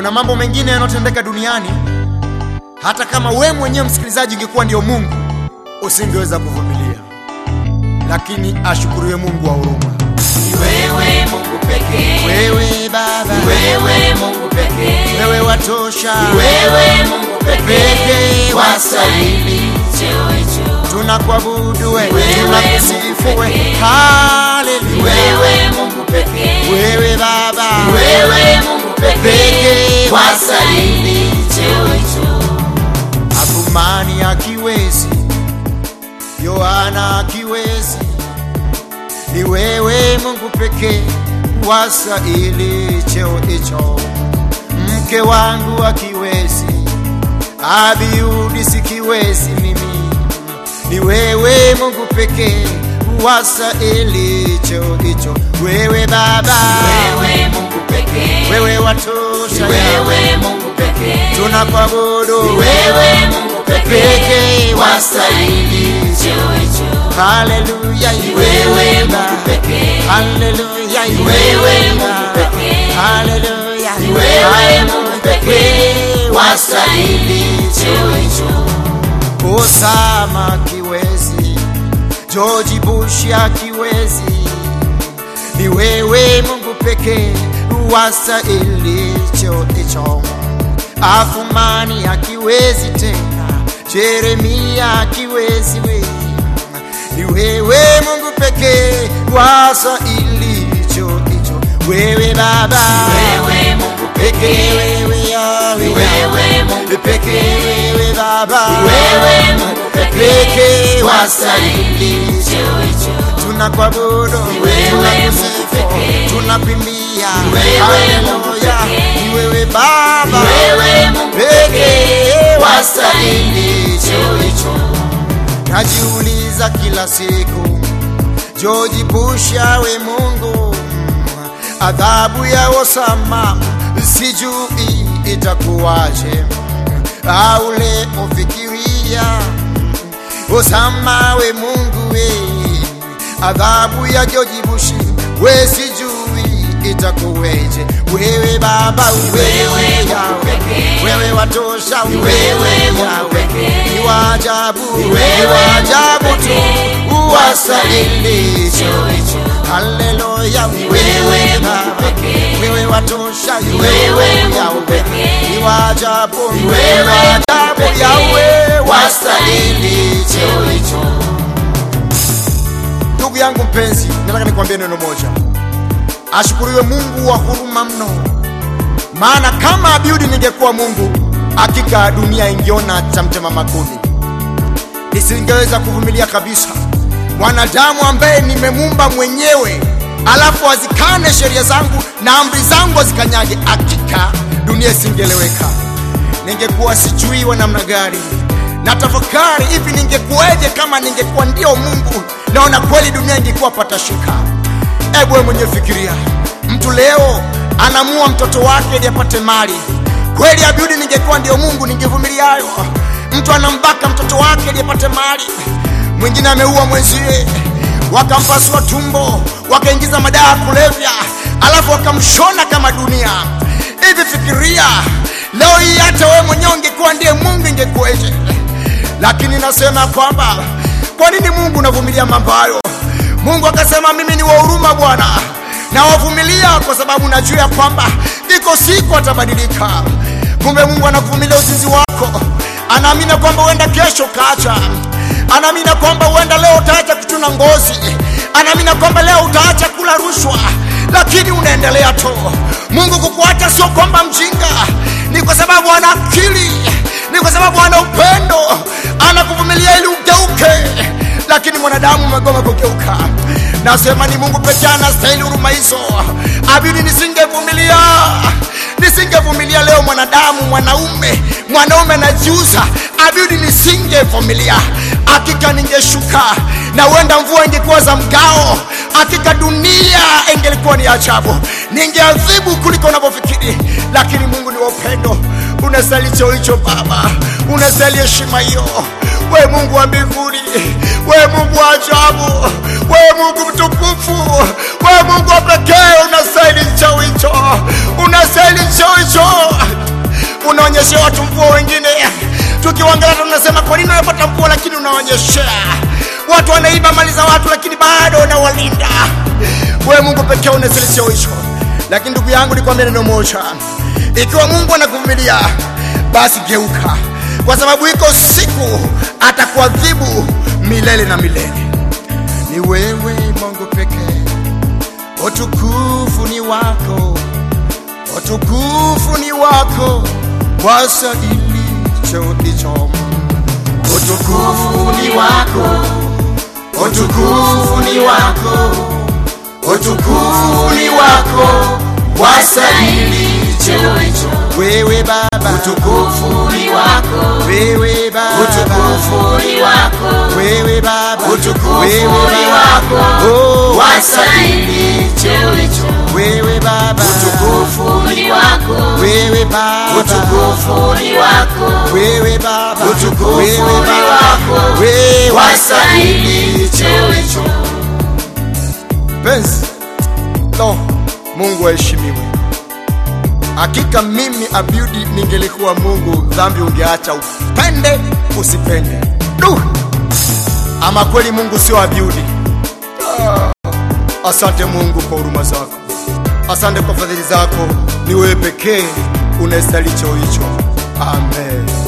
Kuna mambo mengine yanayotendeka duniani hata kama wewe mwenyewe msikilizaji ungekuwa ndio Mungu usingeweza kuvumilia, lakini ashukuriwe Mungu wa huruma. Wewe Mungu pekee, Wewe Baba, wewe Mungu pekee, wewe watosha, wewe Mungu pekee, wastahili cheo hicho. Tunakuabudu wewe, tunakusifu wewe. Haleluya. Wewe Mungu pekee, Wewe Baba, wewe Mungu pekee, wastahili cheo hicho. Athumani akiwezi, Yohana akiwezi, ni wewe Mungu pekee wastahili cheo hicho. Mke wangu akiwezi, Abiudi sikiwezi mimi, ni wewe Mungu pekee wastahili cheo hicho. Wewe Baba, Wewe Mungu pekee, wewe watosha, wewe Mungu pekee, tunakuabudu wewe Mungu pekee, wastahili cheo hicho. Haleluya. Wewe Mungu pekee, Haleluya. wewe Mungu pekee, Haleluya. wewe Mungu pekee, wastahili cheo hicho. Osama kiwezi, George Bush akiwezi, ni wewe Mungu pekee wastahili cheo hicho. Athumani akiwezi tena, Jeremia akiwezi wewe, ni wewe Mungu pekee wastahili cheo hicho. Wewe Baba, Wewe Mungu pekee, wewe Yahweh, wewe Mungu pekee, wewe Baba, wewe Mungu pekee wastahili cheo hicho. tunakuabudu, Wewe Mungu pekee, tunapimbia. wewe Mungu Haleluya. pekee, Ni wewe Baba, wewe Mungu pekee, wastahili cheo hicho. Najiuliza kila siku, George Bush awe Mungu, adhabu ya Osama sijui itakuwaje, au le ufikiria Osama we Mungu we, adhabu ya George Bush we sijui itakuweje. Wewe Baba, Wewe Mungu pekee, wewe watosha, wewe Mungu pekee, ni wajabu, wewe wajabu Mungu tu pekee, wastahili cheo hicho. Haleluya. Wewe Mungu pekee, wewe watosha, wewe Mungu pekee, ni wajabu, wewe wajabu Mungu Yahweh pekee, wastahili cheo hicho. Ndugu yangu mpenzi, nataka nikwambie neno moja. Ashukuriwe Mungu wa huruma mno, maana kama Abiudi ningekuwa Mungu, hakika dunia ingeona chamchama makuni. Nisingeweza kuvumilia kabisa mwanadamu ambaye nimemumba mwenyewe, alafu azikane sheria zangu na amri zangu azikanyage. Hakika dunia isingeleweka. Ningekuwa sijui wa namna gani, na tafakari hivi ningekuwaje kama ningekuwa ndio Mungu. Naona kweli dunia ingekuwa patashika. Hebu wewe mwenyewe fikiria, mtu leo anamua mtoto wake ili apate mali. Kweli Abiudi ningekuwa ndio Mungu ningevumilia hayo? Mtu anambaka mtoto wake ili apate mali. Mwingine ameua mwenzie, wakampasua tumbo, wakaingiza madawa ya kulevya, alafu wakamshona kama dunia. Hivi fikiria, leo hii hata wewe mwenyewe ungekuwa ndiye Mungu ingekuwaje? Lakini nasema kwamba kwa nini Mungu unavumilia mambo hayo? Mungu akasema mimi ni wa huruma Bwana, na wavumilia kwa sababu najua kwamba iko siku atabadilika. Kumbe Mungu anakuvumilia uzinzi wako, anaamini kwamba uenda kesho kaacha, anaamini kwamba uenda leo utaacha kuchuna ngozi, anaamini kwamba leo utaacha kula rushwa, lakini unaendelea tu. Mungu kukuacha sio kwamba mjinga, ni kwa sababu ana akili, ni kwa sababu ana upendo, anakuvumilia ili ugeuke. Lakini mwanadamu umegoma kugeuka. Nasema ni Mungu pekee anastahili huruma hizo. Abiudi nisingevumilia leo mwanadamu, mwanaume anajiuza. Abiudi nisingevumilia. Hakika ningeshuka na uenda mvua ingekuwa za mgao. Hakika dunia ingelikuwa ni ajabu, ningeadhibu kuliko unavyofikiri. Lakini Mungu ni wa upendo, unastahili cheo hicho Baba, unastahili heshima hiyo. We Mungu wa mbinguni, we Mungu wa ajabu, we Mungu mtukufu, we Mungu wa pekee, unastahili cheo hicho, unastahili cheo hicho. unaonyeshea watu mvua, wengine tukiwaangalia tunasema kwa nini unapata mvua lakini unaonyeshea watu. Wanaiba mali za watu lakini bado unawalinda. Wewe Mungu pekee unasilicho hicho. Lakini ndugu yangu nikwambie neno moja, ikiwa Mungu anakuvumilia basi geuka, kwa sababu iko siku atakuadhibu milele na milele. Ni wewe Mungu pekee, utukufu ni wako, utukufu ni wako, wastahili cheo hicho. Utukufu ni wako, utukufu ni wako, utukufu ni wako, wastahili cheo hicho. Wewe Baba, utukufu ni wako. Wewe Baba, utukufu ni wako. Wewe Baba, utukufu ni wako, wastahili cheo hicho. Wewe Baba, utukufu ni wako. Wewe Baba, utukufu ni wako. Wewe Baba, utukufu ni wako, wastahili cheo hicho. Penzi, no, Mungu aheshimiwe. Hakika mimi Abiudi ningelikuwa Mungu, dhambi ungeacha upende usipende. Ama kweli Mungu sio Abiudi. Asante Mungu kwa huruma zako. Asante kwa fadhili zako. Ni wewe pekee unastahili cheo hicho. Amen.